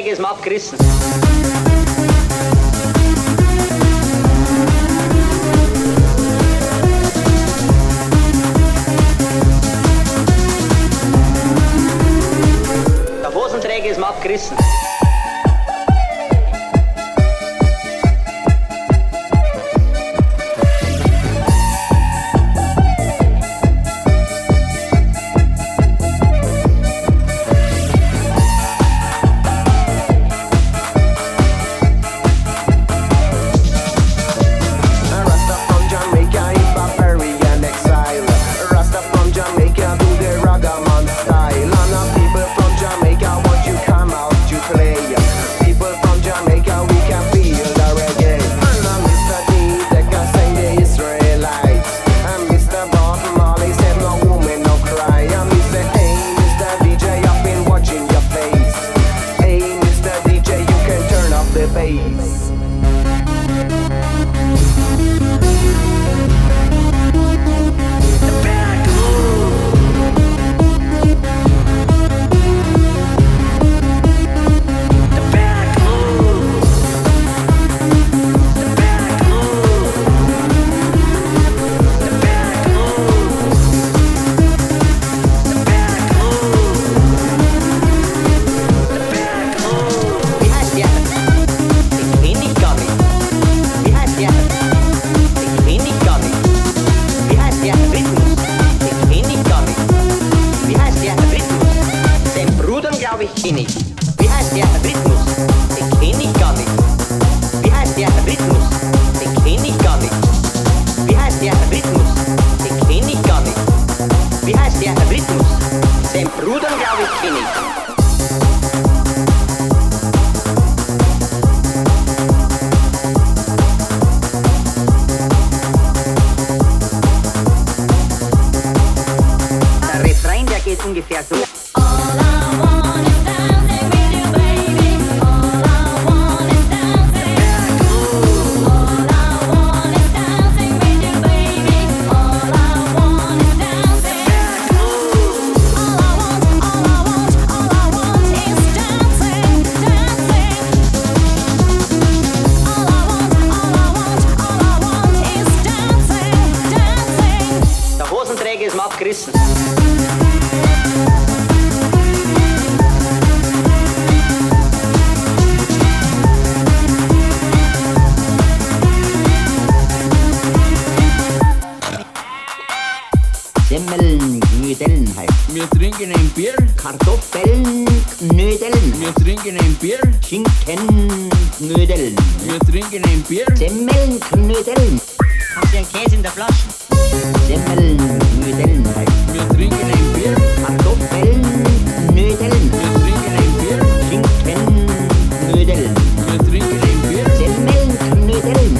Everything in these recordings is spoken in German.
Hosenträger ist mir abgerissen. Der Hosenträger ist mir abgerissen. Ungefähr so. Der Hosenträger ist mir abgerissen. Semmeln, Knödeln halt. Wir trinken ein Bier. Kartoffeln, Knödeln. Wir trinken ein Bier. Schinken, Knödeln. Wir trinken ein Bier. Semmeln, Knödeln. Haben Sie einen Käse in der Flasche? Semmeln, Knödeln halt. Wir trinken ein Bier. Kartoffeln, Knödeln. Wir trinken ein Bier. Schinken, Knödeln. Wir trinken ein Bier. Semmeln, Knödeln.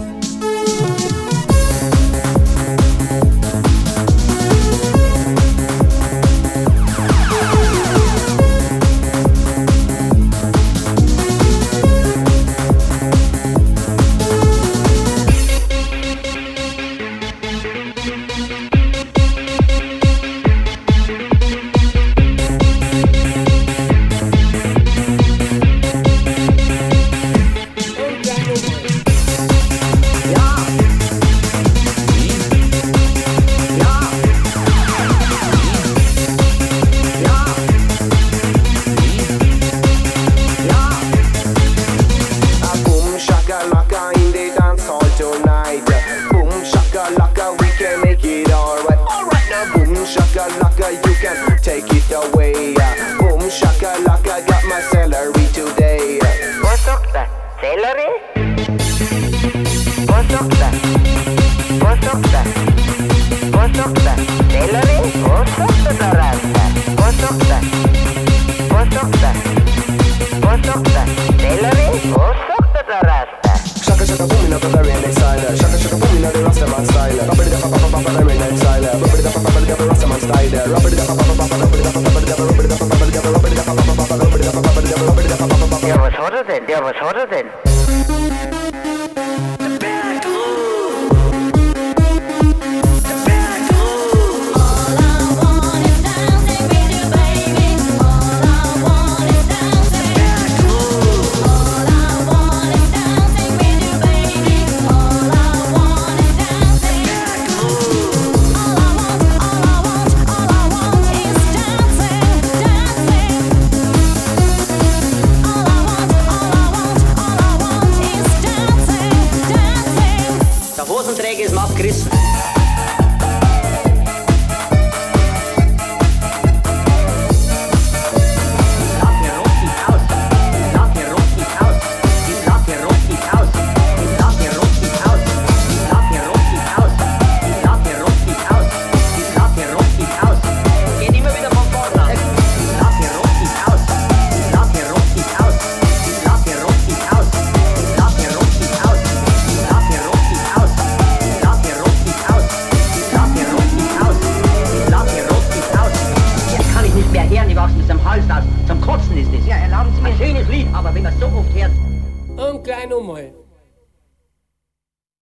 Ja, was hat er denn? All I want is dancing with you, baby. All I want is dancing. Hirn bis zum Hals aus. Zum Kotzen ist das. Ja, erlauben Sie Ein mir. schönes Lied, aber wenn man es so oft hört. Ein kleiner Mal.